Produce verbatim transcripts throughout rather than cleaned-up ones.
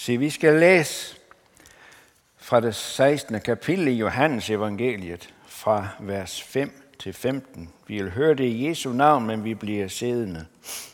Så vi skal læse fra det sekstende kapitel i Johannes evangeliet, fra vers fem til femten. Vi vil høre det i Jesu navn, men vi bliver siddende.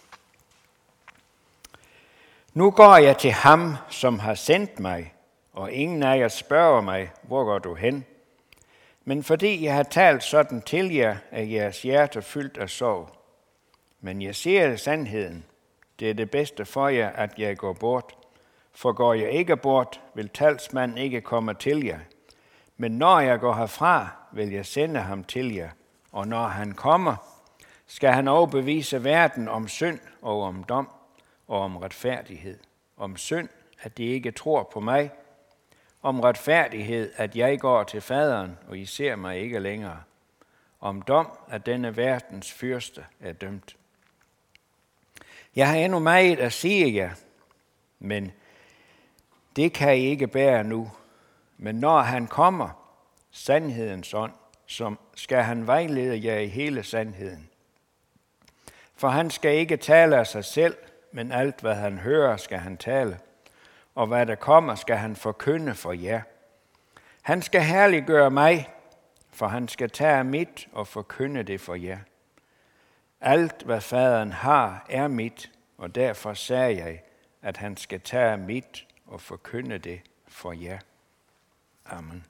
Nu går jeg til ham, som har sendt mig, og ingen af jer spørger mig, hvor går du hen? Men fordi jeg har talt sådan til jer, er jeres hjerte fyldt af sorg. Men jeg siger sandheden. Det er det bedste for jer, at jeg går bort. For går jeg ikke bort, vil talsmanden ikke komme til jer. Men når jeg går herfra, vil jeg sende ham til jer. Og når han kommer, skal han overbevise verden om synd og om dom og om retfærdighed. Om synd, at de ikke tror på mig. Om retfærdighed, at jeg går til faderen, og I ser mig ikke længere. Om dom, at denne verdens fyrste er dømt. Jeg har endnu meget at sige jer, men det kan I ikke bære nu. Men når han kommer, sandhedens ånd, som skal han vejlede jer i hele sandheden. For han skal ikke tale af sig selv, men alt hvad han hører, skal han tale. Og hvad der kommer, skal han forkynde for jer. Han skal herliggøre mig, for han skal tage mit og forkynde det for jer. Alt hvad faderen har, er mit, og derfor sagde jeg, at han skal tage mit og forkynde det for jer. Amen.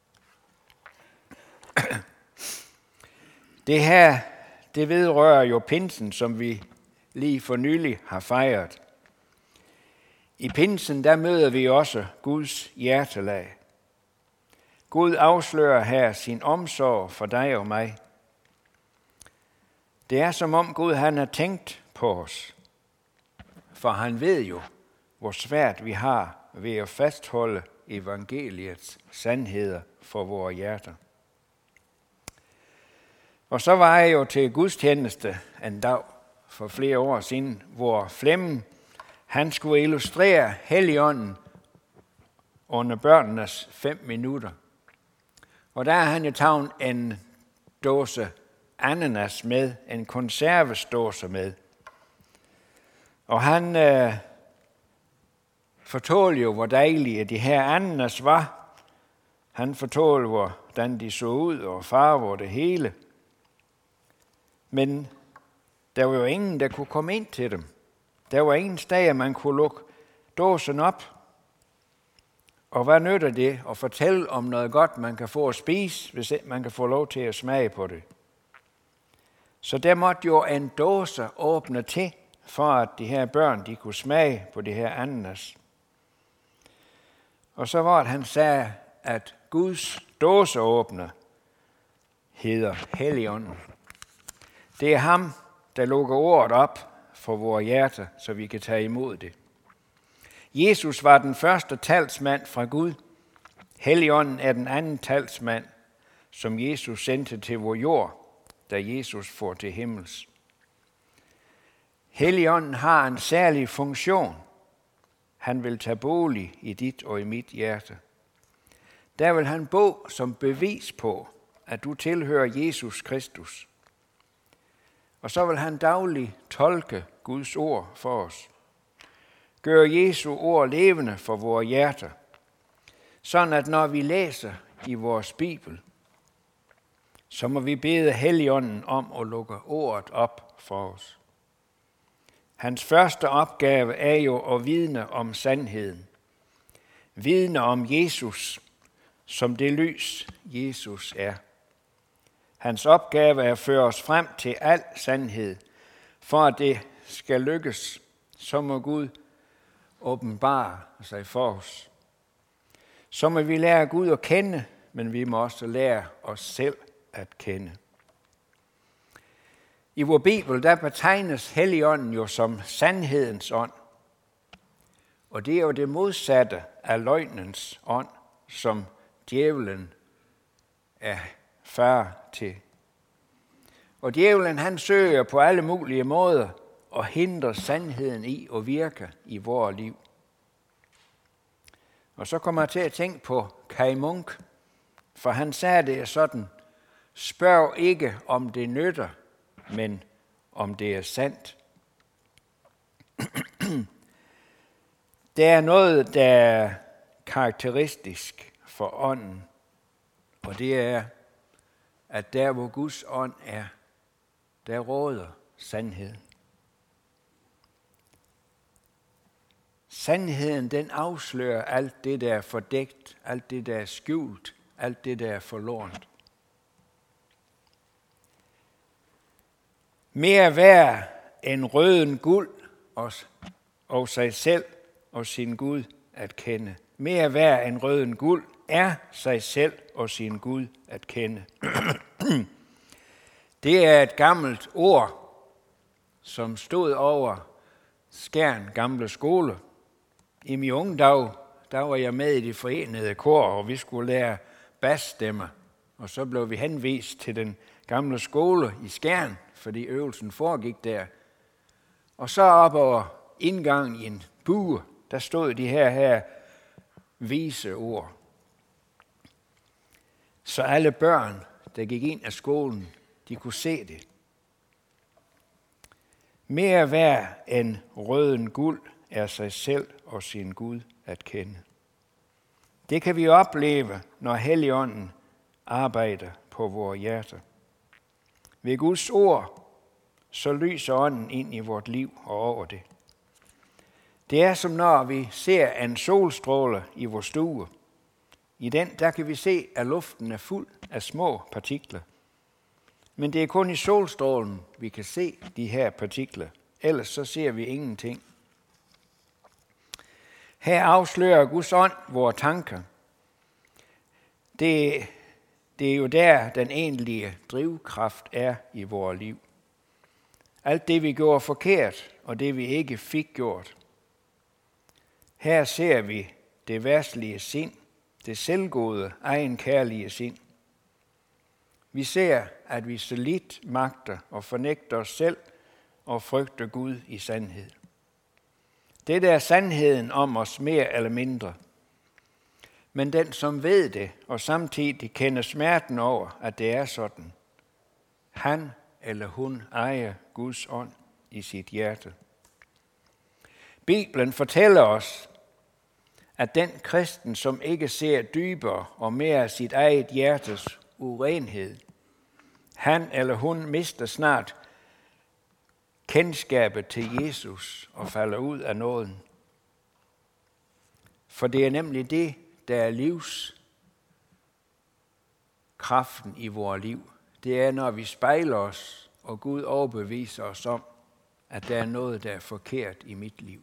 Det her, det vedrører jo pinsen, som vi lige for nylig har fejret. I pinsen, der møder vi også Guds hjertelag. Gud afslører her sin omsorg for dig og mig. Det er som om Gud han har tænkt på os. For han ved jo, hvor svært vi har ved at fastholde evangeliets sandheder for vores hjerter. Og så var jeg jo til gudstjeneste en dag for flere år siden, hvor Flemming han skulle illustrere Helligånden under børnenes fem minutter. Og der har han jo taget en dåse ananas med, en konservesdåse med. Og han øh, fortalte jo, hvor dejlige de her ananas var. Han fortalte, hvordan de så ud og farver det hele. Men der var jo ingen, der kunne komme ind til dem. Der var ingen steder, man kunne lukke dåsen op. Og hvad nytter det at fortælle om noget godt, man kan få at spise, hvis man kan få lov til at smage på det? Så der måtte jo en dåse åbne til, for at de her børn de kunne smage på de her ananas. Og så var det, han sagde, at Guds dåseåbner hedder Helligånden. Det er ham, der lukker ordet op for vores hjerter, så vi kan tage imod det. Jesus var den første talsmand fra Gud. Helligånden er den anden talsmand, som Jesus sendte til vor jord, da Jesus får til himmels. Helligånden har en særlig funktion. Han vil tage bolig i dit og i mit hjerte. Der vil han bo som bevis på, at du tilhører Jesus Kristus. Og så vil han dagligt tolke Guds ord for os. Gør Jesu ord levende for vores hjerter. Sådan at når vi læser i vores Bibel, så må vi bede Helligånden om at lukke ordet op for os. Hans første opgave er jo at vidne om sandheden. Vidne om Jesus, som det lys Jesus er. Hans opgave er at føre os frem til al sandhed. For at det skal lykkes, så må Gud åbenbare sig for os. Så må vi lære Gud at kende, men vi må også lære os selv at kende. I vor Bibel, der betegnes Helligånden jo som sandhedens ånd. Og det er jo det modsatte af løgnens ånd, som djævelen er far til. Og djævelen han søger på alle mulige måder at hindre sandheden i at virke i vores liv. Og så kommer jeg til at tænke på Kaj Munk, for han sagde det sådan: spørg ikke om det nytter, men om det er sandt. Der er noget, der er karakteristisk for ånden, og det er, at der hvor Guds ånd er, der råder sandheden. Sandheden, den afslører alt det, der er fordækt, alt det, der er skjult, alt det, der er forlorent. Mere værd end røden guld og, og sig selv og sin Gud at kende. Mere værd end røden guld er sig selv og sin Gud at kende. Det er et gammelt ord, som stod over Skjern Gamle Skole. I min unge dag, der var jeg med i det forenede kor, og vi skulle lære bassstemme. Og så blev vi henvist til den gamle skole i Skjern, fordi øvelsen foregik der. Og så op over indgangen i en bue, der stod de her, her vise ord. Så alle børn, der gik ind af skolen, de kunne se det. Mere værd end røden guld er sig selv og sin Gud at kende. Det kan vi opleve, når Helligånden arbejder på vores hjerter. Ved Guds ord, så lyser ånden ind i vort liv og over det. Det er som når vi ser en solstråle i vores stue. I den, der kan vi se, at luften er fuld af små partikler. Men det er kun i solstrålen, vi kan se de her partikler. Ellers så ser vi ingenting. Her afslører Guds ånd vores tanker. Det, det er jo der, den egentlige drivkraft er i vores liv. Alt det, vi gjorde forkert, og det, vi ikke fik gjort. Her ser vi det verdslige sind, det selvgode, egenkærlige sind. Vi ser, at vi så lidt magter og fornægter os selv og frygter Gud i sandhed. Det er sandheden om os mere eller mindre. Men den, som ved det og samtidig kender smerten over, at det er sådan, han eller hun ejer Guds ånd i sit hjerte. Bibelen fortæller os, at den kristen, som ikke ser dybere og mere af sit eget hjertes urenhed, han eller hun mister snart kendskabet til Jesus og falder ud af nåden. For det er nemlig det, der er livskraften i vores liv. Det er, når vi spejler os, og Gud overbeviser os om, at der er noget, der er forkert i mit liv.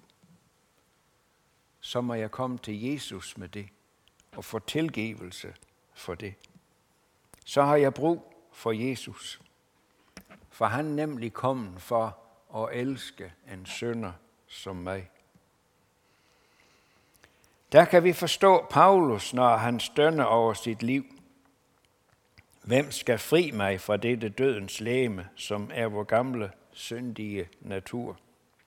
Så må jeg komme til Jesus med det, og få tilgivelse for det. Så har jeg brug for Jesus, for han er nemlig kommet for at elske en synder som mig. Der kan vi forstå Paulus, når han stønner over sit liv. Hvem skal fri mig fra dette dødens legeme, som er vor gamle, syndige natur?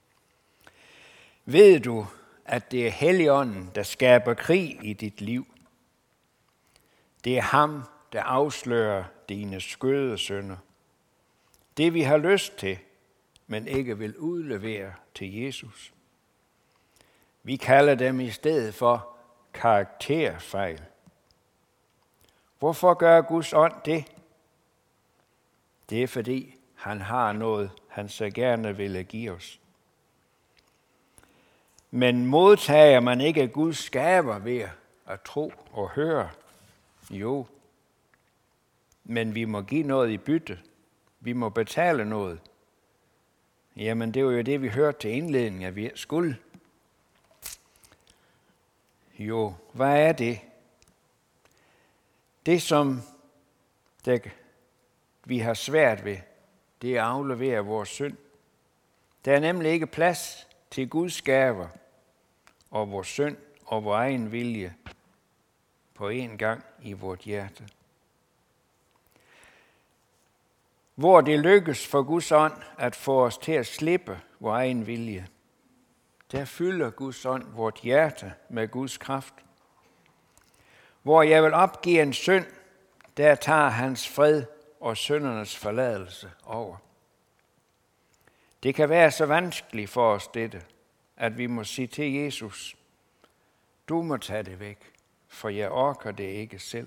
Ved du, at det er Helligånden, der skaber krig i dit liv? Det er ham, der afslører dine skøde synder. Det vi har lyst til, men ikke vil udlevere til Jesus. Vi kalder dem i stedet for karakterfejl. Hvorfor gør Guds ånd det? Det er fordi, han har noget, han så gerne vil give os. Men modtager man ikke Guds gaver ved at tro og høre? Jo, men vi må give noget i bytte. Vi må betale noget. Jamen, det var jo det, vi hørte til indledningen, at vi skulle. Jo, hvad er det? Det, som der, vi har svært ved, det er at aflevere vores synd. Der er nemlig ikke plads til Guds gaver og vores synd og vores egen vilje på en gang i vort hjerte. Hvor det lykkes for Guds ånd at få os til at slippe vores egen vilje, der fylder Guds ånd vort hjerte med Guds kraft. Hvor jeg vil opgive en synd, der tager hans fred og syndernes forladelse over. Det kan være så vanskeligt for os dette, at vi må sige til Jesus, Du må tage det væk, for jeg orker det ikke selv.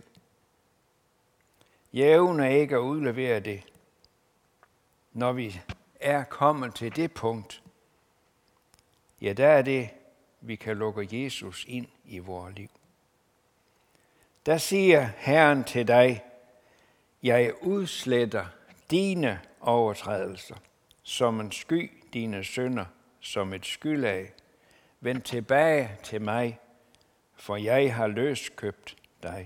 Jeg evner ikke at udlevere det, når vi er kommet til det punkt. Ja, der er det, vi kan lukke Jesus ind i vores liv. Der siger Herren til dig, jeg udsletter dine overtrædelser, som en sky dine synder, som et skylag. Vend tilbage til mig, for jeg har løskøbt dig.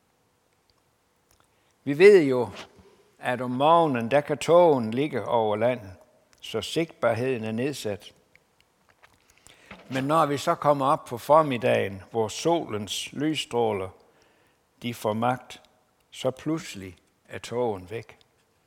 Vi ved jo, at om morgenen, der kan tågen ligge over landet, så sigtbarheden er nedsat. Men når vi så kommer op på formiddagen, hvor solens lysstråler, de får magt, så pludselig er tågen væk.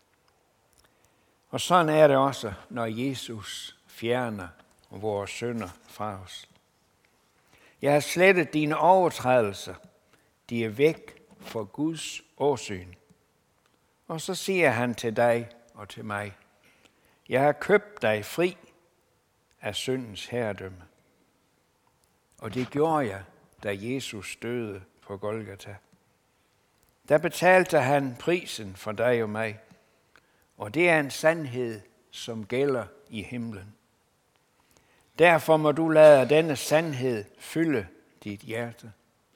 Og sådan er det også, når Jesus fjerner vores synder fra os. Jeg har slettet dine overtrædelser, de er væk for Guds åsyn. Og så siger han til dig og til mig, jeg har købt dig fri af syndens herredømme. Og det gjorde jeg, da Jesus døde på Golgata. Der betalte han prisen for dig og mig, og det er en sandhed, som gælder i himlen. Derfor må du lade denne sandhed fylde dit hjerte.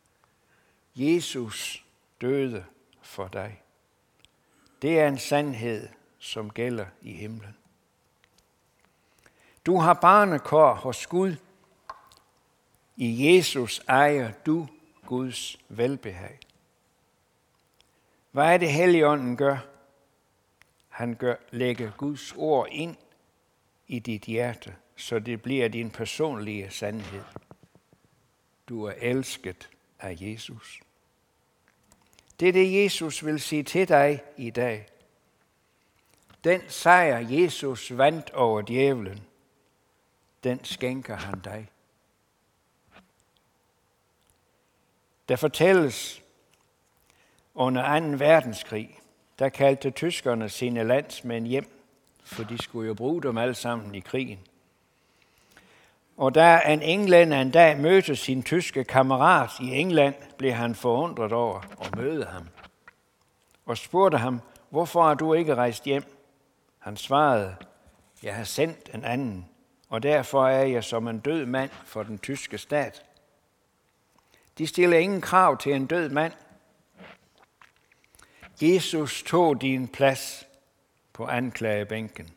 Jesus døde for dig. Det er en sandhed, som gælder i himlen. Du har barnekår hos Gud. I Jesus ejer du Guds velbehag. Hvad er det Helligånden gør? Han gør, lægger Guds ord ind i dit hjerte, så det bliver din personlige sandhed. Du er elsket af Jesus. Det er det, Jesus vil sige til dig i dag. Den sejr, Jesus vandt over djævlen, den skænker han dig. Der fortælles, under anden verdenskrig, der kaldte tyskerne sine landsmænd hjem, for de skulle jo bruge dem alle sammen i krigen. Og da en englænder en dag mødte sin tyske kammerat i England, blev han forundret over at møde ham. Og spurgte ham, hvorfor er du ikke rejst hjem? Han svarede, jeg har sendt en anden, og derfor er jeg som en død mand for den tyske stat. De stiller ingen krav til en død mand. Jesus tog din plads på anklagebænken.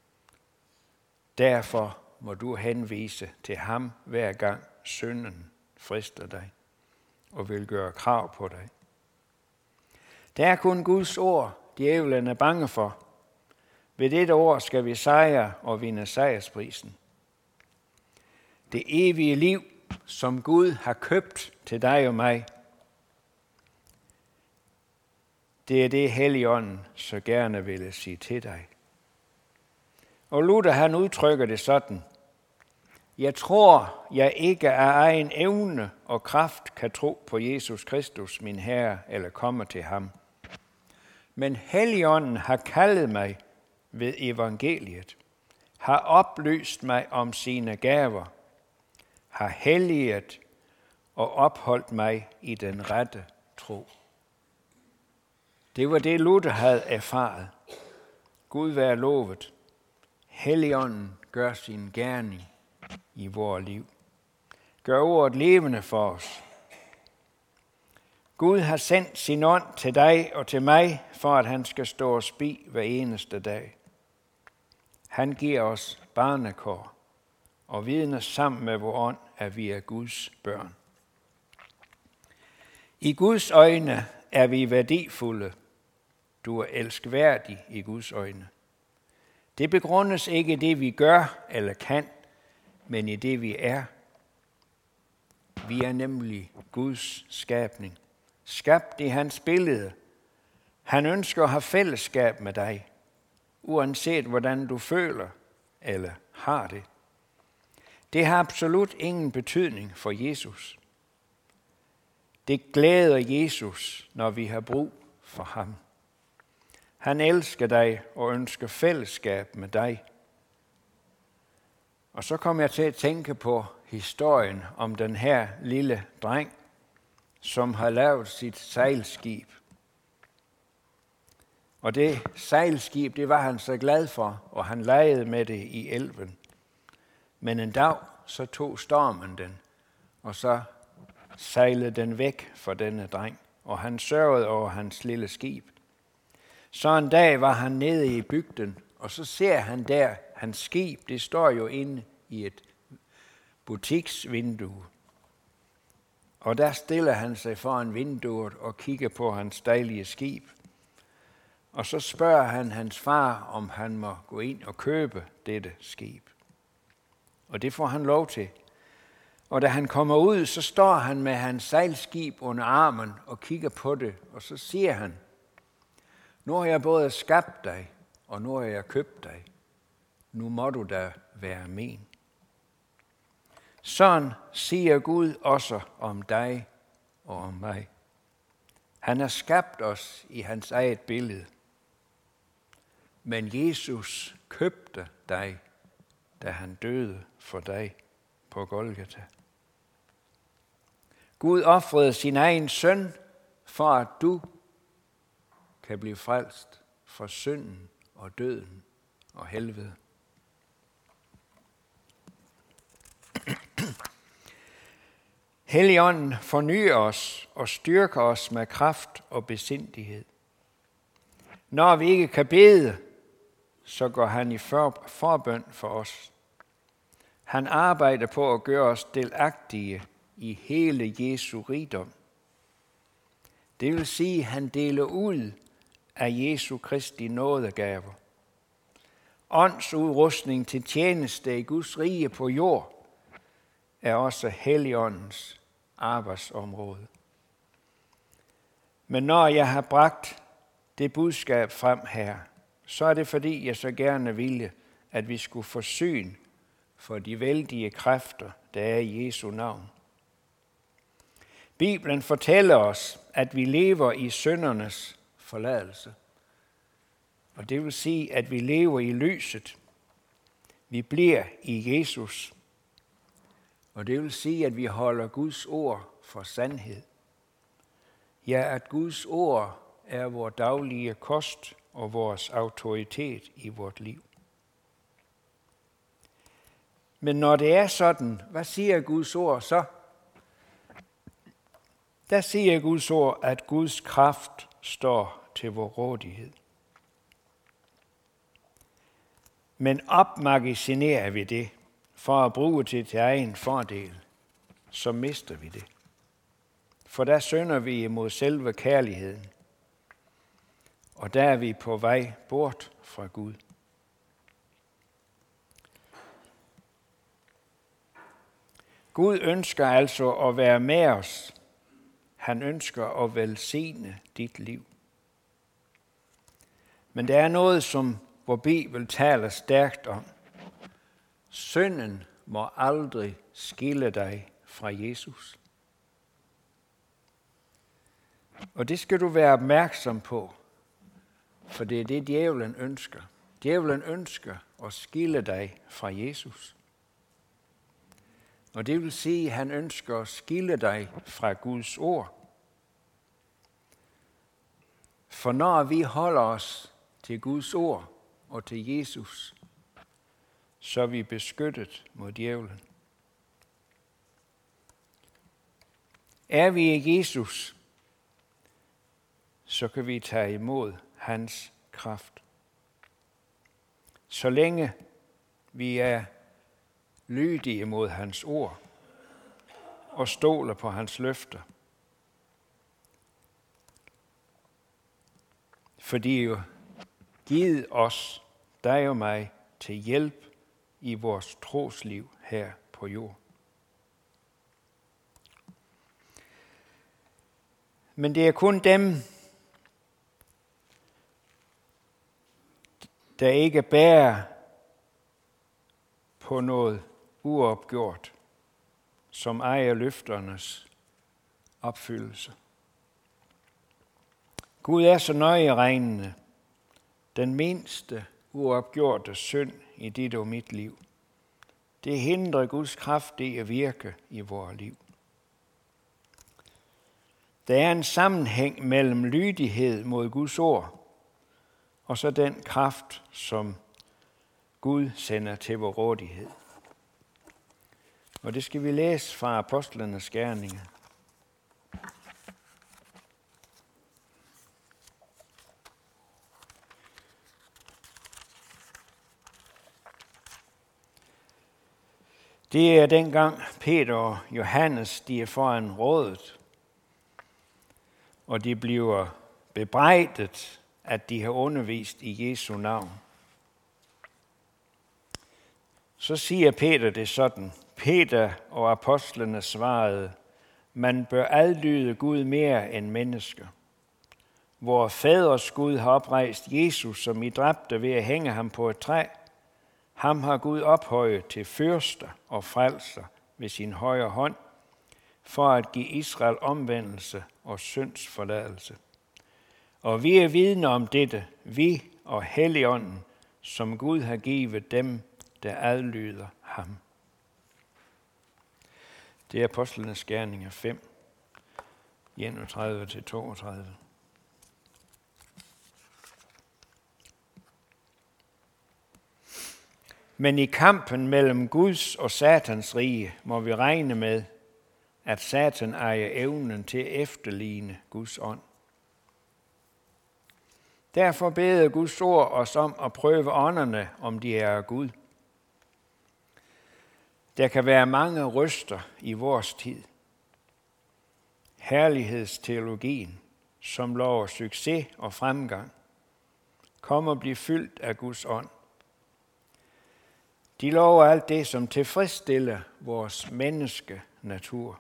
Derfor må du henvise til ham hver gang synden frister dig og vil gøre krav på dig. Det er kun Guds ord, djævlen er bange for. Ved dette ord skal vi sejre og vinde sejrsprisen. Det evige liv, som Gud har købt til dig og mig, det er det, Helligånden så gerne ville sige til dig. Og Luther, han udtrykker det sådan. Jeg tror, jeg ikke af egen evne og kraft kan tro på Jesus Kristus, min Herre, eller komme til ham. Men Helligånden har kaldet mig ved evangeliet, har oplyst mig om sine gaver, har helliget og opholdt mig i den rette tro. Det var det, Luther havde erfaret. Gud være lovet. Helligånden gør sin gerning i vores liv. Gør ordet levende for os. Gud har sendt sin ånd til dig og til mig, for at han skal stå os bi hver eneste dag. Han giver os barnekår og vidner sammen med vor ånd, at vi er Guds børn. I Guds øjne er vi værdifulde. Du er elskværdig i Guds øjne. Det begrundes ikke i det, vi gør eller kan, men i det, vi er. Vi er nemlig Guds skabning, skabt i hans billede. Han ønsker at have fællesskab med dig, uanset hvordan du føler eller har det. Det har absolut ingen betydning for Jesus. Det glæder Jesus, når vi har brug for ham. Han elsker dig og ønsker fællesskab med dig. Og så kom jeg til at tænke på historien om den her lille dreng, som har lavet sit sejlskib. Og det sejlskib, det var han så glad for, og han legede med det i elven. Men en dag, så tog stormen den, og så sejlede den væk fra denne dreng, og han sørgede over hans lille skib. Så en dag var han nede i bygden, og så ser han der, hans skib, det står jo inde i et butiksvindue. Og der stiller han sig foran vinduet og kigger på hans dejlige skib. Og så spørger han hans far, om han må gå ind og købe dette skib. Og det får han lov til. Og da han kommer ud, så står han med hans sejlskib under armen og kigger på det. Og så siger han, nu har jeg både skabt dig, og nu har jeg købt dig. Nu må du da være min. Sådan siger Gud også om dig og om mig. Han har skabt os i hans eget billede. Men Jesus købte dig, da han døde for dig på Golgata. Gud ofrede sin egen søn, for at du kan blive frelst fra synden og døden og helvede. Helligånden fornyer os og styrker os med kraft og besindighed. Når vi ikke kan bede, så går han i for, forbøn for os. Han arbejder på at gøre os delagtige i hele Jesu rigdom. Det vil sige, at han deler ud af Jesu Kristi nådegaver. Åndsudrustning til tjeneste i Guds rige på jord er også Helligåndens arbejdsområde. Men når jeg har bragt det budskab frem her, så er det fordi, jeg så gerne ville, at vi skulle få syn for de vældige kræfter, der er i Jesu navn. Bibelen fortæller os, at vi lever i syndernes forladelse. Og det vil sige, at vi lever i lyset. Vi bliver i Jesus. Og det vil sige, at vi holder Guds ord for sandhed. Ja, at Guds ord er vores daglige kost og vores autoritet i vort liv. Men når det er sådan, hvad siger Guds ord så? Der siger Guds ord, at Guds kraft står til vor rådighed. Men opmagasinerer vi det for at bruge det til egen fordel, så mister vi det. For der synder vi imod selve kærligheden, og der er vi på vej bort fra Gud. Gud ønsker altså at være med os. Han ønsker at velsigne dit liv. Men der er noget, som vor Bibel taler stærkt om. Synden må aldrig skille dig fra Jesus. Og det skal du være opmærksom på, for det er det, djævlen ønsker. Djævlen ønsker at skille dig fra Jesus. Og det vil sige, at han ønsker at skille dig fra Guds ord. For når vi holder os til Guds ord og til Jesus, så er vi beskyttet mod djævlen. Er vi i Jesus, så kan vi tage imod hans kraft. Så længe vi er lydige mod hans ord og stoler på hans løfter. For de er jo givet os, dig og mig, til hjælp i vores trosliv her på jord. Men det er kun dem, der ikke bærer på noget uopgjort, som ejer løfternes opfyldelse. Gud er så nøje regnende. Den mindste uopgjorte synd i dit og mit liv, det hindrer Guds kraft i at virke i vores liv. Der er en sammenhæng mellem lydighed mod Guds ord, og så den kraft, som Gud sender til vor rådighed. Og det skal vi læse fra Apostlenes Gerninger. Det er dengang Peter og Johannes, de er foran rådet, og de bliver bebrejdet, at de har undervist i Jesu navn. Så siger Peter det sådan. Peter og apostlene svarede, man bør adlyde Gud mere end mennesker. Vor faders Gud har oprejst Jesus, som I dræbte ved at hænge ham på et træ. Ham har Gud ophøjet til fyrster og frelser ved sin højre hånd, for at give Israel omvendelse og syndsforladelse. Og vi er vidner om dette, vi og Helligånden, som Gud har givet dem, der adlyder ham. Det er Apostlenes Gerninger fem, enogtredive til toogtredive. Men i kampen mellem Guds og Satans rige må vi regne med, at Satan ejer evnen til at efterligne Guds ånd. Derfor beder Guds ord os om at prøve ånderne, om de er af Gud. Der kan være mange røster i vores tid. Herlighedsteologien, som lover succes og fremgang, kommer at blive fyldt af Guds ånd. De lover alt det, som tilfredsstiller vores menneskenatur.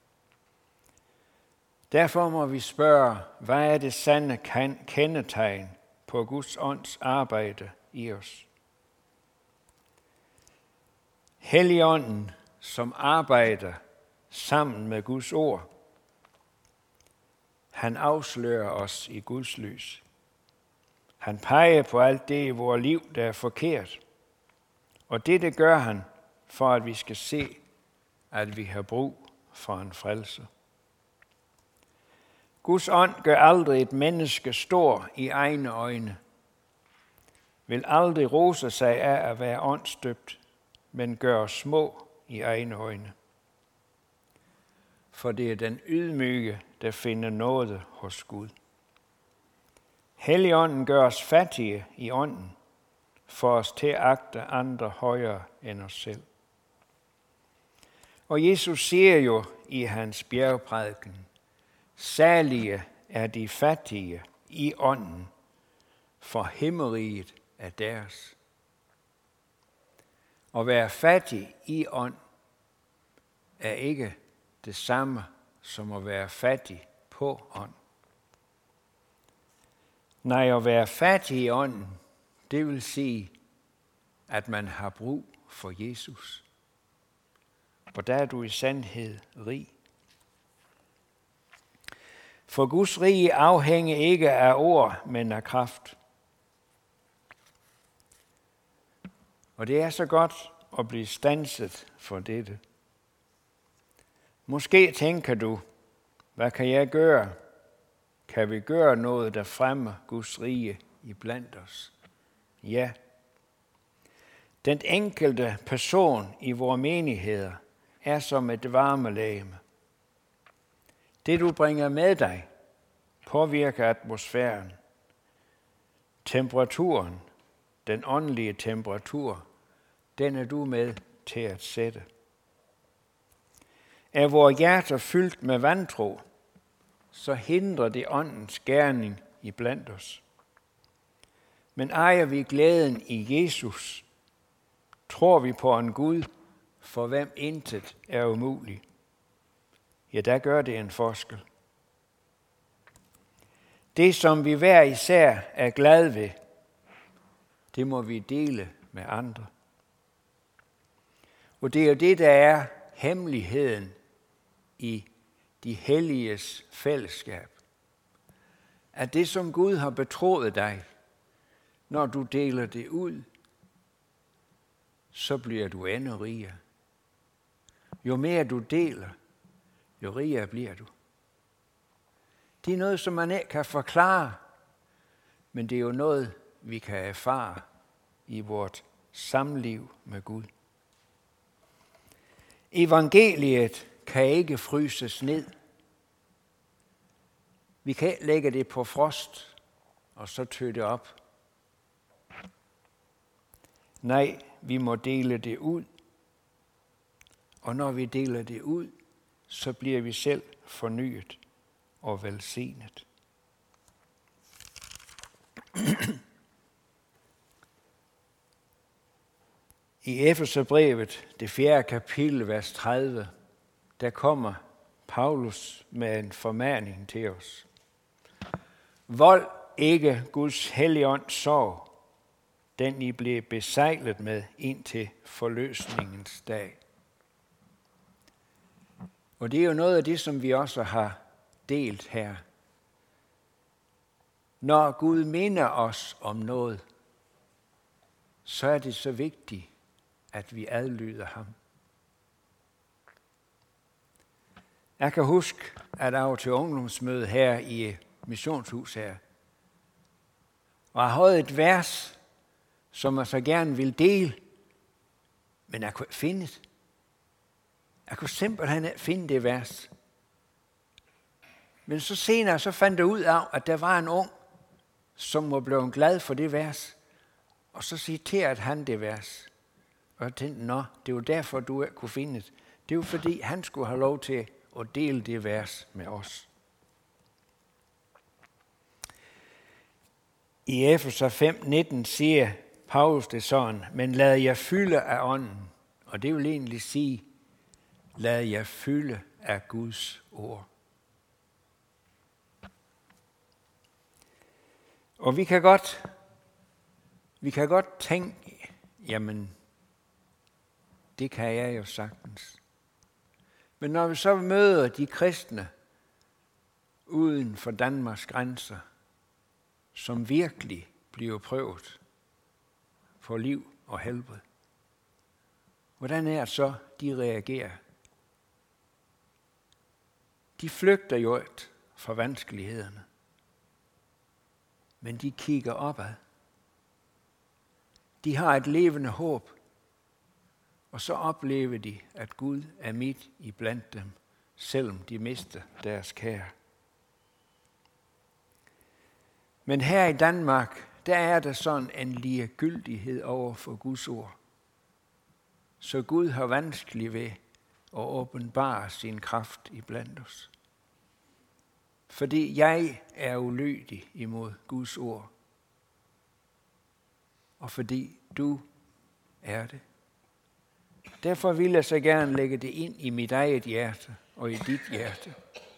Derfor må vi spørge, hvad er det sande kendetegn på Guds ånds arbejde i os? Helligånden, som arbejder sammen med Guds ord. Han afslører os i Guds lys. Han peger på alt det i vores liv, der er forkert. Og dette gør han, for at vi skal se, at vi har brug for en frelser. Guds ånd gør aldrig et menneske stor i egne øjne. Vil aldrig rose sig af at være åndsdøbt, men gør os små i egne øjne. For det er den ydmyge, der finder nåde hos Gud. Helligånden gør os fattige i ånden, for os til at agte andre højere end os selv. Og Jesus siger jo i hans bjergprædiken, salige er de fattige i ånden, for himmeriget er deres. At være fattig i ånd er ikke det samme som at være fattig på ånd. Nej, at være fattig i ånden, det vil sige, at man har brug for Jesus. Og der er du i sandhed rig. For Guds rige afhænger ikke af ord, men af kraft. Og det er så godt at blive standset for dette. Måske tænker du, hvad kan jeg gøre? Kan vi gøre noget, der fremmer Guds rige iblandt os? Ja. Den enkelte person i vores menigheder er som et varmelegeme. Det du bringer med dig påvirker atmosfæren. Temperaturen, den åndelige temperatur, den er du med til at sætte. Er vores hjerter fyldt med vantro, så hindrer det åndens gerning iblandt os. Men ejer vi glæden i Jesus, tror vi på en Gud, for hvem intet er umuligt. Ja, der gør det en forskel. Det, som vi hver især er glad ved, det må vi dele med andre. Og det er jo det, der er hemmeligheden i de helliges fællesskab. At det, som Gud har betroet dig, når du deler det ud, så bliver du endnu rigere. Jo mere du deler, jo rigere bliver du. Det er noget, som man ikke kan forklare, men det er jo noget, vi kan erfare i vort samliv med Gud. Evangeliet kan ikke fryses ned. Vi kan ikke lægge det på frost, og så tø det op. Nej, vi må dele det ud. Og når vi deler det ud, så bliver vi selv fornyet og velsignet. I Efeserbrevet, det fjerde kapitel, vers tredive, der kommer Paulus med en formaning til os. Vold ikke Guds helligånds sorg, den I blev besejlet med indtil forløsningens dag. Og det er jo noget af det, som vi også har delt her. Når Gud minder os om noget, så er det så vigtigt, at vi adlyder ham. Jeg kan huske, at jeg var til ungdomsmøde her i missionshus her. Og jeg havde et vers, som jeg så gerne ville dele, men jeg kunne ikke finde det. Jeg kunne simpelthen ikke finde det vers. Men så senere så fandt jeg ud af, at der var en ung, som var blevet glad for det vers. Og så citerede han det vers. Og jeg tænkte, nå, det var derfor, du ikke kunne finde det. Det var fordi, han skulle have lov til at dele det vers med os. I Efeser fem nitten siger Paulus det sådan, men lad jer fylde af ånden. Og det vil egentlig sige, lad jer fylde af Guds ord. Og vi kan godt, vi kan godt tænke, jamen, det kan jeg jo sagtens. Men når vi så møder de kristne uden for Danmarks grænser, som virkelig bliver prøvet for liv og helbred, hvordan er det så, de reagerer? De flygter jo ikke fra vanskelighederne, men de kigger opad. De har et levende håb, og så oplever de, at Gud er midt i blandt dem, selvom de mister deres kære. Men her i Danmark, der er der sådan en ligegyldighed over for Guds ord. Så Gud har vanskeligt ved at åbenbare sin kraft iblandt os. Fordi jeg er ulydig imod Guds ord. Og fordi du er det. Derfor vil jeg så gerne lægge det ind i mit eget hjerte og i dit hjerte.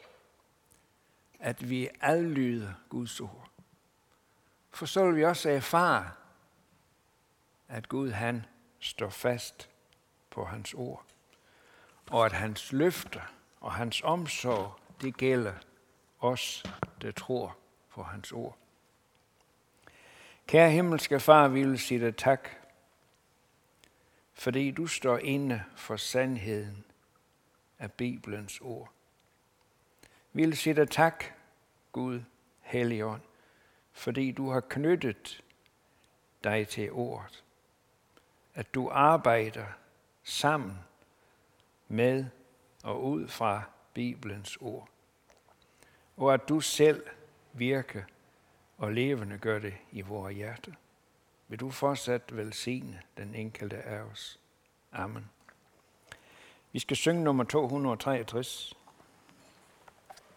At vi adlyder Guds ord. For så vil vi også erfare, at Gud han står fast på hans ord. Og at hans løfter og hans omsorg, det gælder os, der tror på hans ord. Kære himmelske far, vi vil sige dig tak, fordi du står inde for sandheden af Bibelens ord. Vi vil sige dig tak, Gud, Helligånd, fordi du har knyttet dig til ordet. At du arbejder sammen med og ud fra Bibelens ord. Og at du selv virker og levende gør det i vores hjerte. Vil du fortsat velsigne den enkelte af os. Amen. Vi skal synge nummer to hundrede og treogtres.